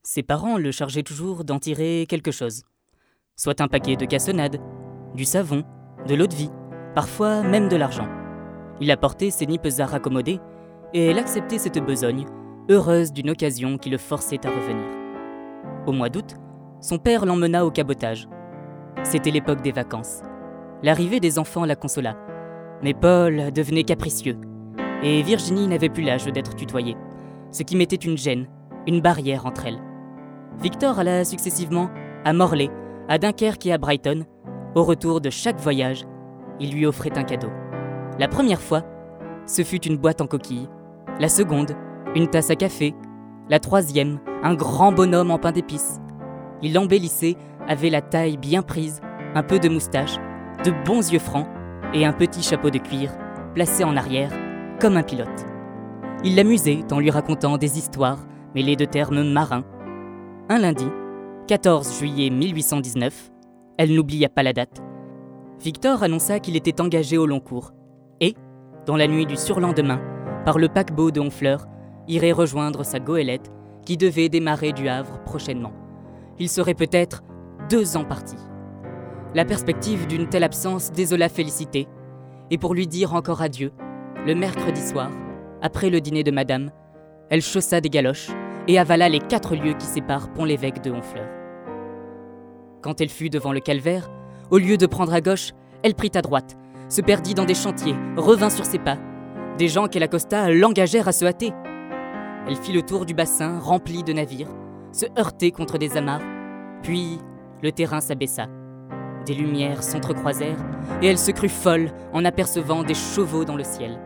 Ses parents le chargeaient toujours d'en tirer quelque chose. Soit un paquet de cassonade, du savon, de l'eau de vie, parfois même de l'argent. Il apportait ses nippes à raccommoder et elle acceptait cette besogne, heureuse d'une occasion qui le forçait à revenir. Au mois d'août, son père l'emmena au cabotage. C'était l'époque des vacances. L'arrivée des enfants la consola. Mais Paul devenait capricieux et Virginie n'avait plus l'âge d'être tutoyée, ce qui mettait une gêne, une barrière entre elles. Victor alla successivement à Morlaix, à Dunkerque et à Brighton. Au retour de chaque voyage, il lui offrait un cadeau. La première fois, ce fut une boîte en coquille. La seconde, une tasse à café. La troisième, un grand bonhomme en pain d'épices. Il l'embellissait, avait la taille bien prise, un peu de moustache, de bons yeux francs et un petit chapeau de cuir placé en arrière, comme un pilote. Il l'amusait en lui racontant des histoires mêlées de termes marins. Un lundi, 14 juillet 1819, elle n'oublia pas la date, Victor annonça qu'il était engagé au long cours et, dans la nuit du surlendemain, par le paquebot de Honfleur, irait rejoindre sa goélette qui devait démarrer du Havre prochainement. Il serait peut-être 2 ans parti. La perspective d'une telle absence désola Félicité, et pour lui dire encore adieu, le mercredi soir, après le dîner de madame, elle chaussa des galoches et avala les 4 lieues qui séparent Pont-l'Évêque de Honfleur. Quand elle fut devant le calvaire, au lieu de prendre à gauche, elle prit à droite, se perdit dans des chantiers, revint sur ses pas. Des gens qu'elle accosta l'engagèrent à se hâter. Elle fit le tour du bassin rempli de navires, se heurtait contre des amarres, puis le terrain s'abaissa. Des lumières s'entrecroisèrent et elle se crut folle en apercevant des chevaux dans le ciel.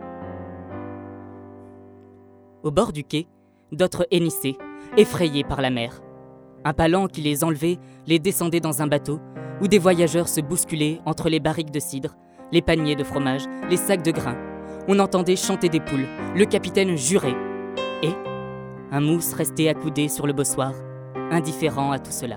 Au bord du quai, d'autres hennissaient, effrayés par la mer. Un palan qui les enlevait les descendait dans un bateau où des voyageurs se bousculaient entre les barriques de cidre, les paniers de fromage, les sacs de grains. On entendait chanter des poules, le capitaine jurait. Et un mousse restait accoudé sur le bossoir, indifférent à tout cela.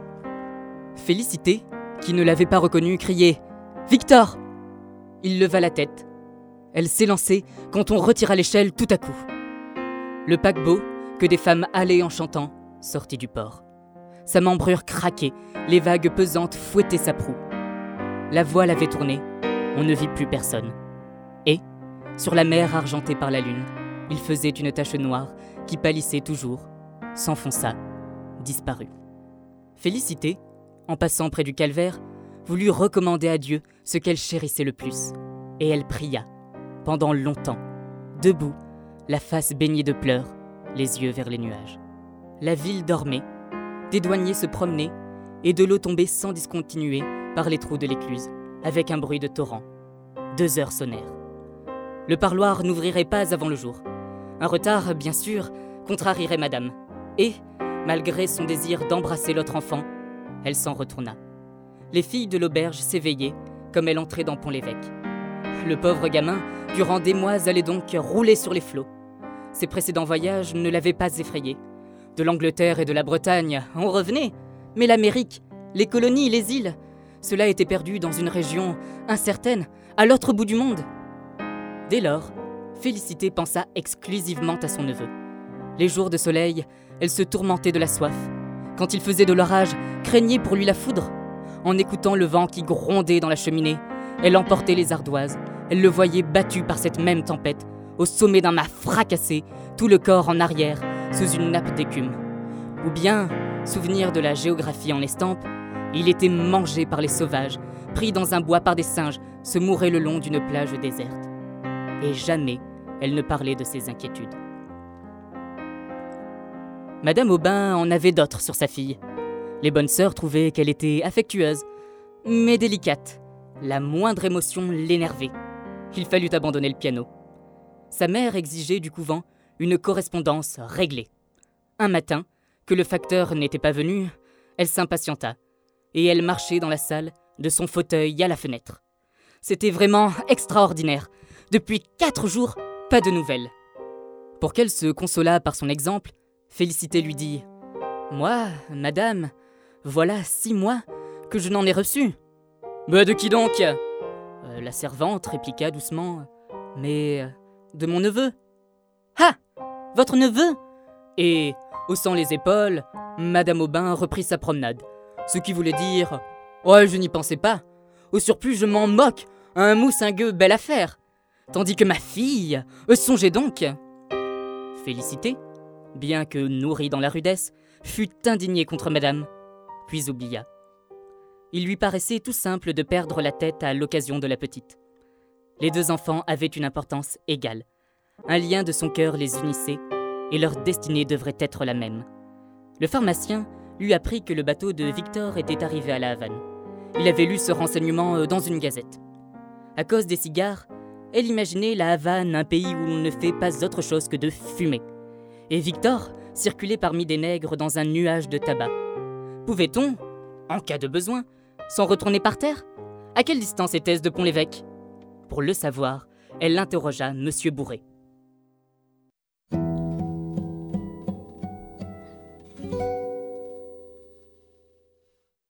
Félicité, qui ne l'avait pas reconnu, criait « Victor !» Il leva la tête. Elle s'élançait quand on retira l'échelle tout à coup. Le paquebot, que des femmes halaient en chantant, sortit du port. Sa membrure craquait, les vagues pesantes fouettaient sa proue. La voile avait tourné, on ne vit plus personne. Et, sur la mer argentée par la lune, il faisait une tache noire qui pâlissait toujours, s'enfonça, disparut. Félicité, en passant près du calvaire, voulut recommander à Dieu ce qu'elle chérissait le plus. Et elle pria, pendant longtemps, debout, la face baignée de pleurs, les yeux vers les nuages. La ville dormait, des douaniers se promenaient, et de l'eau tombait sans discontinuer par les trous de l'écluse, avec un bruit de torrent. 2 heures sonnèrent. Le parloir n'ouvrirait pas avant le jour. Un retard, bien sûr, contrarierait madame. Et, malgré son désir d'embrasser l'autre enfant, elle s'en retourna. Les filles de l'auberge s'éveillaient, comme elle entrait dans Pont-l'Évêque. Le pauvre gamin, durant des mois, allait donc rouler sur les flots. Ses précédents voyages ne l'avaient pas effrayé. De l'Angleterre et de la Bretagne, on revenait. Mais l'Amérique, les colonies, les îles, cela était perdu dans une région incertaine, à l'autre bout du monde. Dès lors, Félicité pensa exclusivement à son neveu. Les jours de soleil, elle se tourmentait de la soif. Quand il faisait de l'orage, craignait pour lui la foudre. En écoutant le vent qui grondait dans la cheminée, elle emportait les ardoises. Elle le voyait battu par cette même tempête, au sommet d'un mât fracassé, tout le corps en arrière, sous une nappe d'écume. Ou bien, souvenir de la géographie en estampe, il était mangé par les sauvages, pris dans un bois par des singes, se mourait le long d'une plage déserte. Et jamais elle ne parlait de ses inquiétudes. Madame Aubin en avait d'autres sur sa fille. Les bonnes sœurs trouvaient qu'elle était affectueuse, mais délicate. La moindre émotion l'énervait. Il fallut abandonner le piano. Sa mère exigeait du couvent une correspondance réglée. Un matin, que le facteur n'était pas venu, elle s'impatienta, et elle marchait dans la salle, de son fauteuil à la fenêtre. C'était vraiment extraordinaire. Depuis 4 jours, pas de nouvelles. Pour qu'elle se consolât par son exemple, Félicité lui dit « Moi, madame, voilà 6 mois que je n'en ai reçu. »« Mais de qui donc ?» La servante répliqua doucement « Mais de mon neveu. »« Ah, votre neveu ?» Et, haussant les épaules, Madame Aubin reprit sa promenade, ce qui voulait dire « Oh, je n'y pensais pas. Au surplus, je m'en moque. Un moussingueux, belle affaire. Tandis que ma fille, songez donc !» Félicité, bien que nourrie dans la rudesse, fut indignée contre madame, puis oublia. Il lui paraissait tout simple de perdre la tête à l'occasion de la petite. Les deux enfants avaient une importance égale. Un lien de son cœur les unissait, et leur destinée devrait être la même. Le pharmacien lui apprit que le bateau de Victor était arrivé à la Havane. Il avait lu ce renseignement dans une gazette. À cause des cigares, elle imaginait la Havane un pays où l'on ne fait pas autre chose que de fumer. Et Victor circulait parmi des nègres dans un nuage de tabac. Pouvait-on, en cas de besoin, s'en retourner par terre? À quelle distance était-ce de Pont-l'Évêque? Pour le savoir, elle interrogea Monsieur Bourret.